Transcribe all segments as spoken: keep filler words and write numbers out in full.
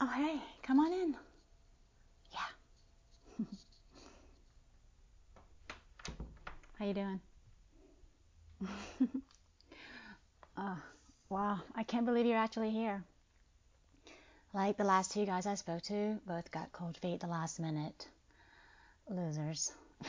Oh, hey, come on in. Yeah. How you doing? uh, wow, I can't believe you're actually here. Like the last two guys I spoke to, both got cold feet the last minute. Losers.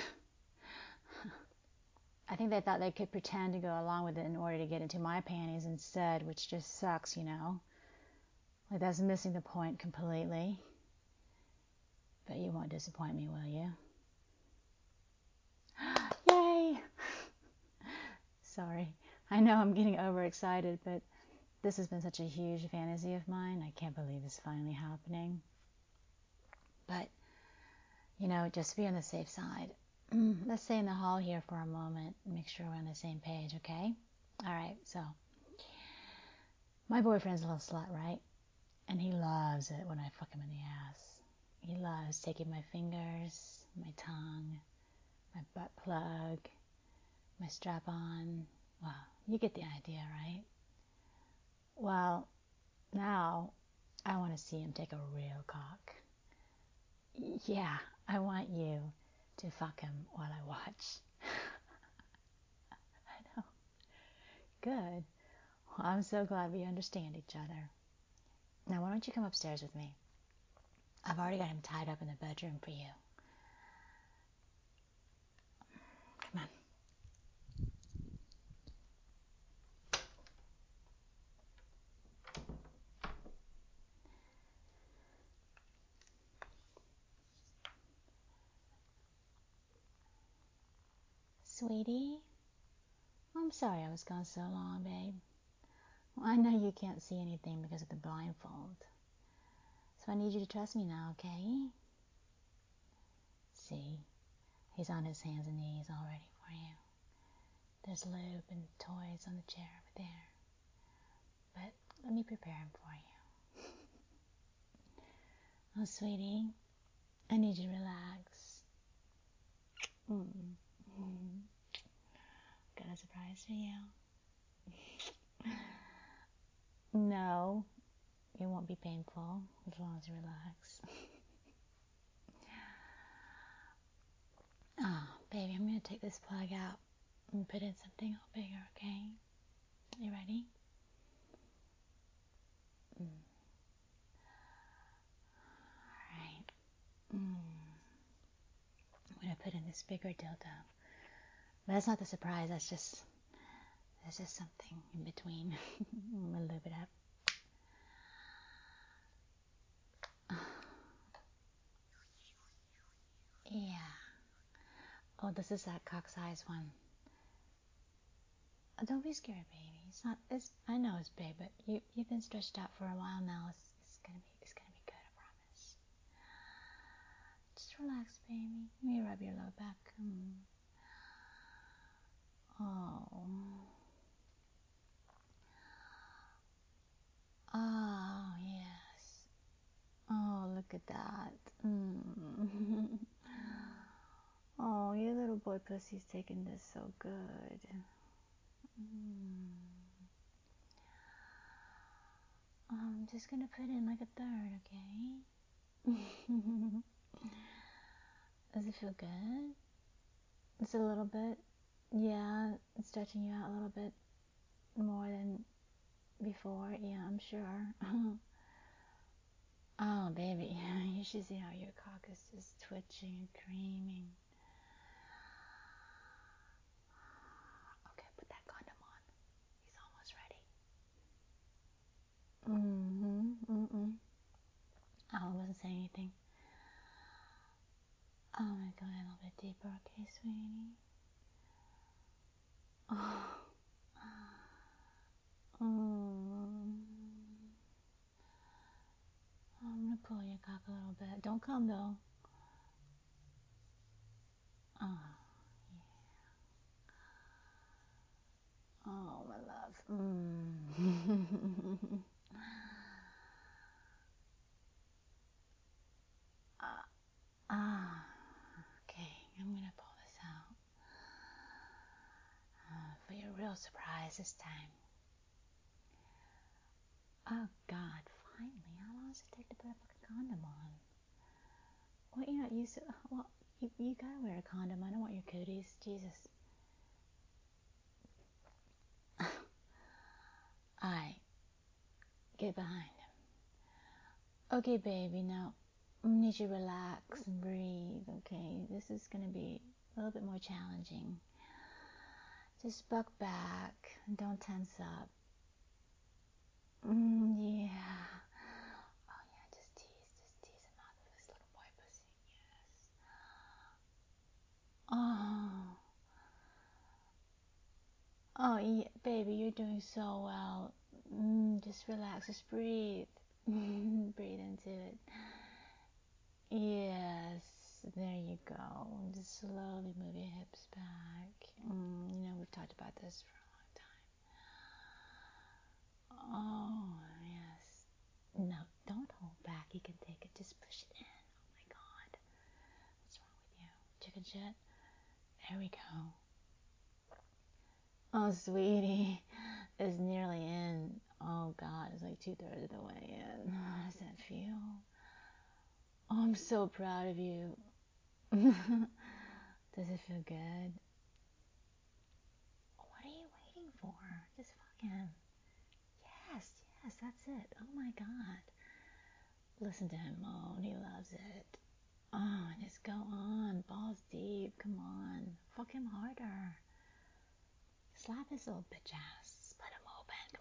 I think they thought they could pretend to go along with it in order to get into my panties instead, which just sucks, you know? Like that's missing the point completely. But you won't disappoint me, will you? Yay! Sorry. I know I'm getting overexcited, but this has been such a huge fantasy of mine. I can't believe it's finally happening. But, you know, just to be on the safe side, let's stay in the hall here for a moment and make sure we're on the same page, okay? All right, so my boyfriend's a little slut, right? And he loves it when I fuck him in the ass. He loves taking my fingers, my tongue, my butt plug, my strap-on. Well, you get the idea, right? Well, now I want to see him take a real cock. Yeah, I want you to fuck him while I watch. I know. Good. Well, I'm so glad we understand each other. Now, why don't you come upstairs with me? I've already got him tied up in the bedroom for you. Come on. Sweetie? I'm sorry I was gone so long, babe. Well, I know you can't see anything because of the blindfold. So I need you to trust me now, okay? See, he's on his hands and knees all ready for you. There's lube and toys on the chair over there. But let me prepare him for you. Oh, sweetie, I need you to relax. Mm-hmm. Got a surprise for you. No, it won't be painful as long as you relax. Oh, baby, I'm going to take this plug out and put in something all bigger, okay? You ready? Mm. Alright. Mm. I'm going to put in this bigger dildo. But that's not the surprise, that's just, that's just something in between. I'm going to lube it up. Yeah. Oh, this is that cock size one. Oh, don't be scared, baby. It's not. It's. I know it's big, but you you've been stretched out for a while now. It's it's gonna be it's gonna be good. I promise. Just relax, baby. Let me rub your low back. Mm. Oh. Oh yes. Oh, look at that. Mm. Oh, your little boy pussy's taking this so good. Mm. I'm just gonna put in like a third, okay? Does it feel good? It's a little bit, yeah, it's stretching you out a little bit more than before, yeah, I'm sure. Oh, baby, you should see how your cock is just twitching and creaming. Okay, put that condom on. He's almost ready. Mm-hmm, mm-mm. Oh, I wasn't saying anything. Oh, I'm gonna go a little bit deeper, okay, sweetie? Oh. Mm. I'm gonna pull your cock a little bit. Don't come though. Oh, yeah. Oh, my love. Mm. uh, ah. Okay, I'm gonna pull this out uh, for your real surprise this time. Oh God! Finally, how long does it take to put a fucking condom on? Well, you're not used to. Well, you, you gotta wear a condom. I don't want your cooties. Jesus. Alright, get behind him. Okay, baby, now I need you to relax and breathe, okay? This is gonna be a little bit more challenging. Just buck back and don't tense up. Mm, yeah. Oh, yeah, just tease, just tease him out of his little boy pussy. Yes. Oh. Oh, yeah, baby, you're doing so well. Mm, just relax, just breathe. Breathe into it. Yes, there you go. Just slowly move your hips back. Mm, you know, we've talked about this for a long time. Oh, yes. No, don't hold back. You can take it. Just push it in. Oh, my God. What's wrong with you? Chicken shit? There we go. Oh, sweetie. It's nearly in. Oh, God. It's like two-thirds of the way in. How does that feel? Oh, I'm so proud of you. Does it feel good? What are you waiting for? Just fucking. Yes, yes, that's it. Oh my God. Listen to him moan. He loves it. Oh, just go on. Balls deep. Come on. Fuck him harder. Slap his little bitch ass. Split him open.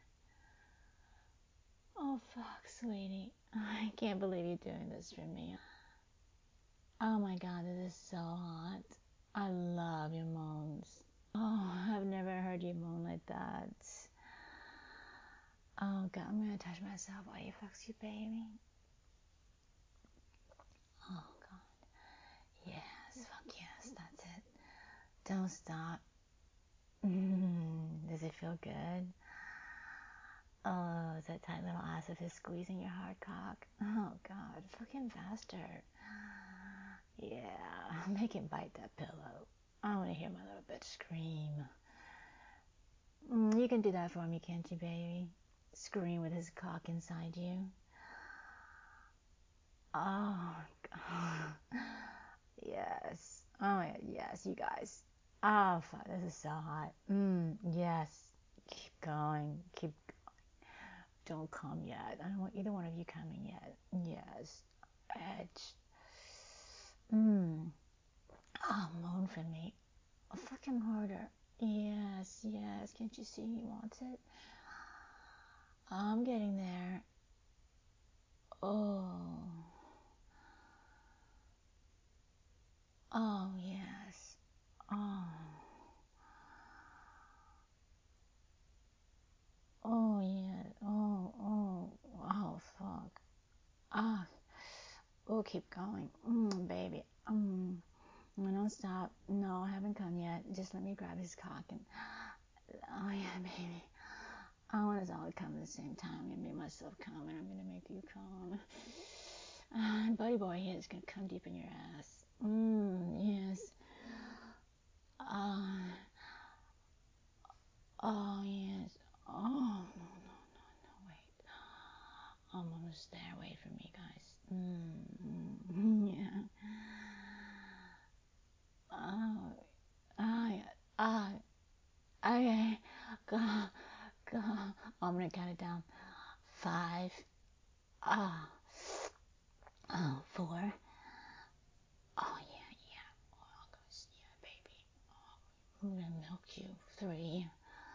Come on. Oh, fuck, sweetie. I can't believe you're doing this for me. Oh my God, this is so hot. I love your moans. Oh, I've never heard you moan like that. Oh God, I'm gonna touch myself while you fucks you, baby. Oh God. Yes, fuck yes, that's it. Don't stop. Mm, does it feel good? Oh, is that tight little ass of his squeezing your hard cock? Oh God, fucking faster. Yeah, make him bite that pillow. I want to hear my little bitch scream. Mm, you can do that for me, can't you, baby? Scream with his cock inside you. Oh, God. Yes. Oh my God, yes, you guys. Oh, fuck, this is so hot. Mm, yes. Keep going. Keep going. Don't come yet. I don't want either one of you coming yet. Yes. Edge. Mm. Oh, moan for me. Oh, fuck him harder. Yes, yes. Can't you see he wants it? I'm getting there. Oh. Oh, yes. Oh. Oh, yeah. Oh, oh. Oh, fuck. Ah. Oh, keep going. Mm, baby. Mm. No, don't stop. No, I haven't come yet. Just let me grab his cock and... Oh, yeah, baby. I want us all to come at the same time. I'm going to make myself come, and I'm going to make you come. Uh, and Buddy Boy here is going to come deep in your ass. Mmm, yes. Uh, oh, yes. Oh, no, no, no, no, wait. I'm almost there. Wait for me, guys. Mm, yeah. Oh, I, I, I, go, go. I'm going to count it down. Five, ah, oh, four. Oh, yeah, yeah. Oh, gosh, yeah, baby. Oh, I'm going to milk you. Three.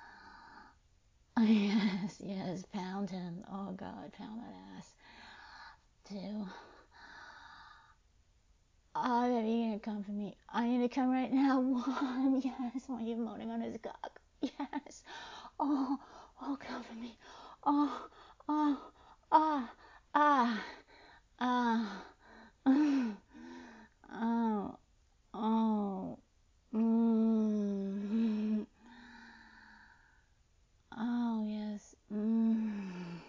Yes, yes, pound him. Oh, God, pound that ass. Two. Oh, baby, you're gonna come for me. I need to come right now. One. Yes, while you're moaning on his cock. Yes. Oh, oh, come for me. Oh, oh, ah, ah, ah. Oh, oh. Mm. Oh, yes. Mm.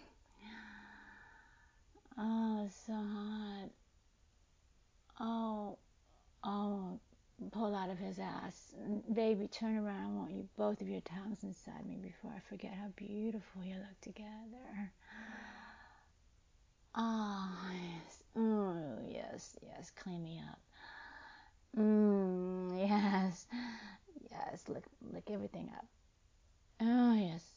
Oh, it's so hot. Oh, oh, pull out of his ass. Baby, turn around. I want you, both of your tongues inside me before I forget how beautiful you look together. yes, clean me up. Mmm, yes, yes, lick, lick everything up. Oh, yes.